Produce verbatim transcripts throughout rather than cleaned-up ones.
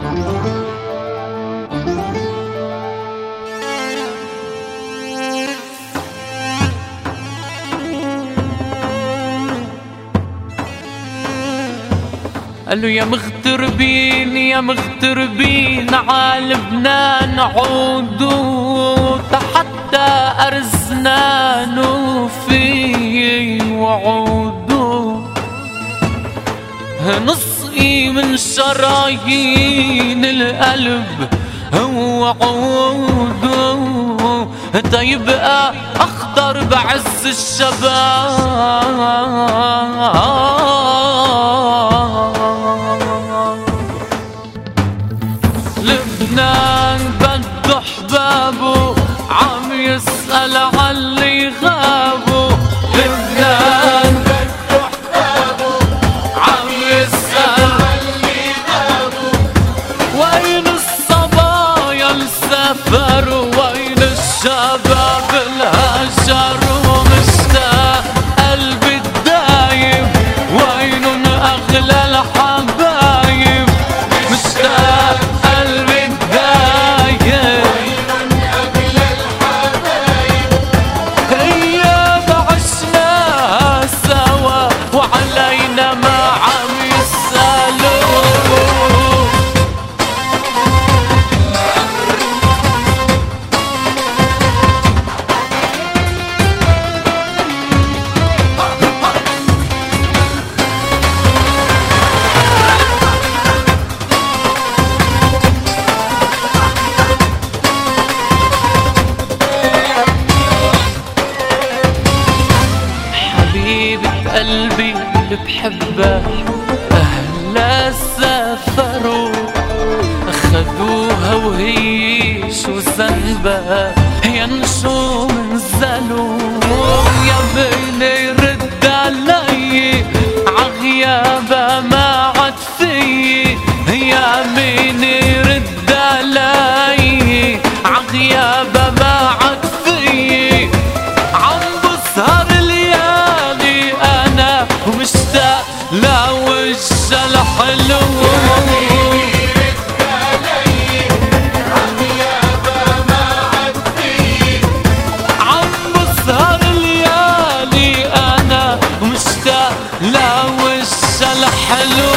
قالوا يا مغتربين يا مغتربين عالبنان نعودوا حتى أرزنا نوفي وعودوا نسقي من شرايين القلب وعودوا تيبقى أخضر بعز الشباب. لبنان بده حبابه عم يسأل عاللي غابوا. لبنان بده حبابه عم يسأل عاللي غابوا. وين الصبايا السفروا وين الشباب الهجروا. مشتاق قلبي الدايب وينن أغلى الحبايب. مشتاق قلبي اللي بحبها أهلا سافروا أخذوها وهي شو ذنبها ينشو منزلوا. يا بني رد علي عغيابها ما عاد فيي. يا بني رد علي عغيابها ما عاد فيي. عم بسهر ومشتاق لوجه الحلو. عم بسهر ليالي أنا ومشتاق لوجه الحلو.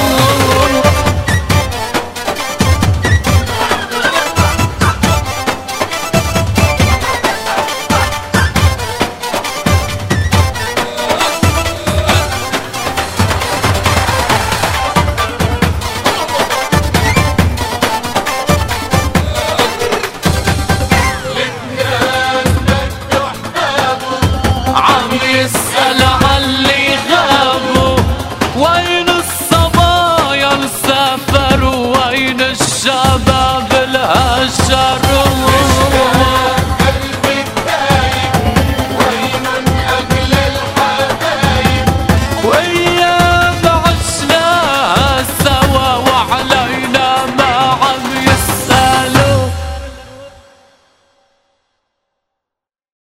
يسأل عاللي غابوا. وين الصبايا السفر وين الشباب